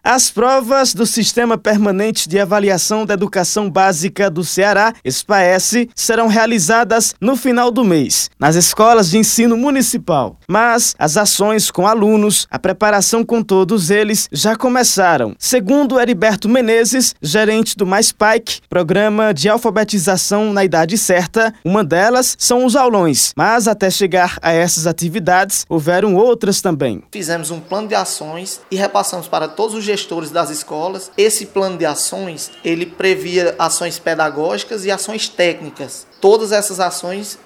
As provas do Sistema Permanente de Avaliação da Educação Básica do Ceará, SPAEC, serão realizadas no final do mês, nas escolas de ensino municipal. Mas as ações com alunos, a preparação com todos eles já começaram. Segundo Heriberto Menezes, gerente do Mais Pike, programa de alfabetização na idade certa, uma delas são os aulões, mas até chegar a essas atividades, houveram outras também. Fizemos um plano de ações e repassamos para todos os gestores das escolas. Esse plano de ações, ele previa ações pedagógicas e ações técnicas. Todas essas ações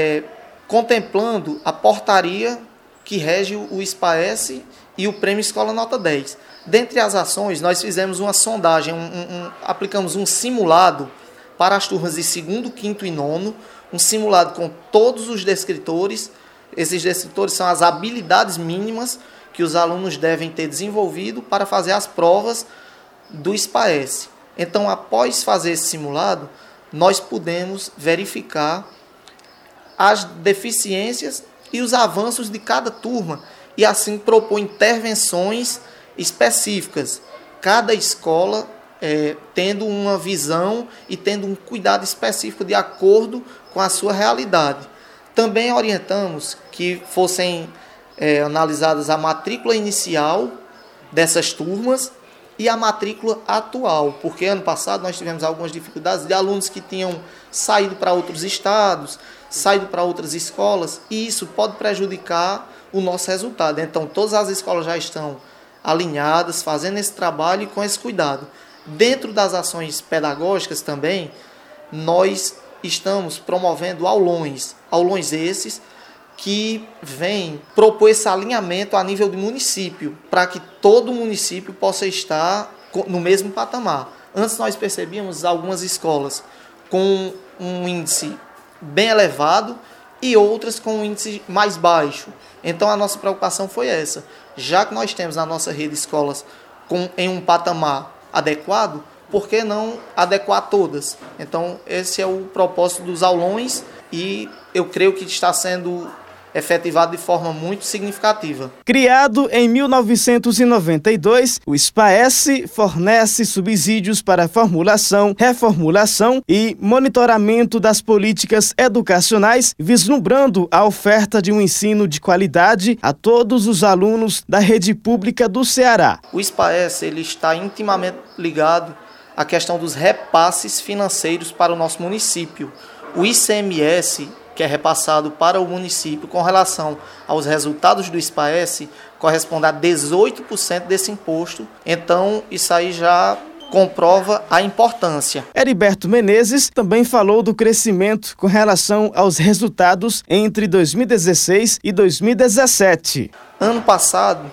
contemplando a portaria que rege o SPAEC e o Prêmio Escola Nota 10. Dentre as ações, nós fizemos uma sondagem, aplicamos um simulado para as turmas de 2º, 5º e 9º, um simulado com todos os descritores. Esses descritores são as habilidades mínimas que os alunos devem ter desenvolvido para fazer as provas do SPAEC. Então, após fazer esse simulado, nós pudemos verificar as deficiências e os avanços de cada turma e assim propor intervenções específicas. Cada escola tendo uma visão e tendo um cuidado específico de acordo com a sua realidade. Também orientamos que fossem analisadas a matrícula inicial dessas turmas e a matrícula atual, porque ano passado nós tivemos algumas dificuldades de alunos que tinham saído para outros estados, saído para outras escolas, e isso pode prejudicar o nosso resultado. Então, todas as escolas já estão alinhadas, fazendo esse trabalho e com esse cuidado. Dentro das ações pedagógicas também, nós estamos promovendo aulões esses que vêm propor esse alinhamento a nível de município, para que todo município possa estar no mesmo patamar. Antes nós percebíamos algumas escolas com um índice bem elevado e outras com um índice mais baixo. Então a nossa preocupação foi essa. Já que nós temos na nossa rede escolas em um patamar adequado, por que não adequar todas? Então esse é o propósito dos aulões e eu creio que está sendo efetivado de forma muito significativa. Criado em 1992, o SPAEC fornece subsídios para formulação, reformulação e monitoramento das políticas educacionais, vislumbrando a oferta de um ensino de qualidade a todos os alunos da rede pública do Ceará. O SPAEC ele está intimamente ligado à questão dos repasses financeiros para o nosso município. O ICMS, que é repassado para o município com relação aos resultados do SPAEC, corresponde a 18% desse imposto. Então, isso aí já comprova a importância. Heriberto Menezes também falou do crescimento com relação aos resultados entre 2016 e 2017. Ano passado,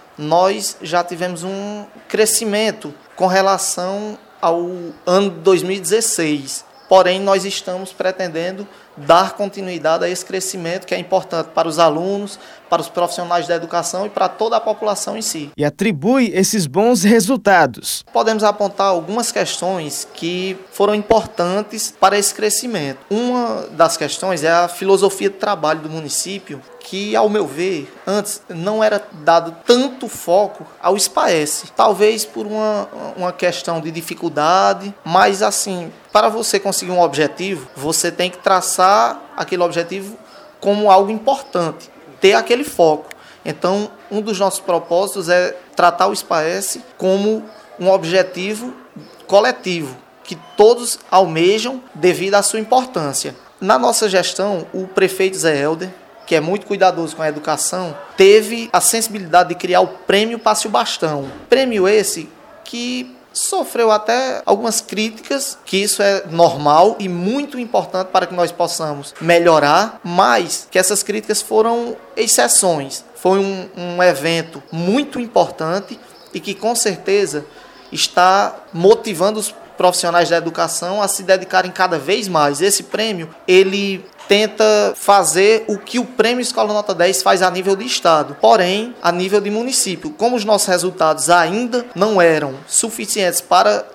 nós já tivemos um crescimento com relação ao ano de 2016. Porém, nós estamos pretendendo dar continuidade a esse crescimento que é importante para os alunos, para os profissionais da educação e para toda a população em si. E atribui esses bons resultados. Podemos apontar algumas questões que foram importantes para esse crescimento. Uma das questões é a filosofia de trabalho do município, que, ao meu ver, antes não era dado tanto foco ao SPAEC. Talvez por uma questão de dificuldade, mas assim, para você conseguir um objetivo, você tem que traçar aquele objetivo como algo importante, ter aquele foco. Então, um dos nossos propósitos é tratar o SPAEC como um objetivo coletivo, que todos almejam devido à sua importância. Na nossa gestão, o prefeito Zé Helder, que é muito cuidadoso com a educação, teve a sensibilidade de criar o Prêmio Passe o Bastão. Prêmio esse que sofreu até algumas críticas, que isso é normal e muito importante para que nós possamos melhorar, mas que essas críticas foram exceções. Foi um evento muito importante e que com certeza está motivando os profissionais da educação a se dedicarem cada vez mais. Esse prêmio, ele tenta fazer o que o Prêmio Escola Nota 10 faz a nível de estado, porém a nível de município. Como os nossos resultados ainda não eram suficientes para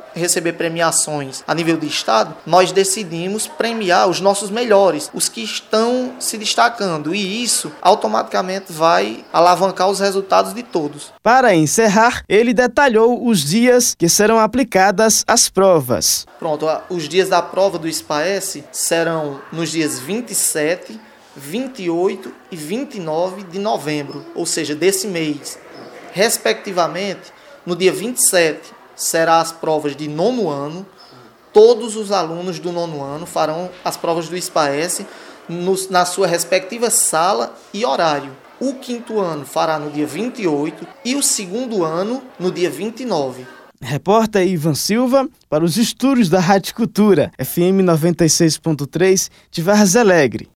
receber premiações a nível de estado, nós decidimos premiar os nossos melhores, os que estão se destacando, e isso automaticamente vai alavancar os resultados de todos. Para encerrar, ele detalhou os dias que serão aplicadas as provas. Pronto, os dias da prova do SPAES serão nos dias 27, 28 e 29 de novembro, ou seja, desse mês. Respectivamente, no dia 27 serão as provas de 9º ano. Todos os alunos do 9º ano farão as provas do SPAES na sua respectiva sala e horário. O 5º ano fará no dia 28 e o 2º ano no dia 29. Repórter Ivan Silva para os estúdios da Rádio Cultura, FM 96.3 de Vargas Alegre.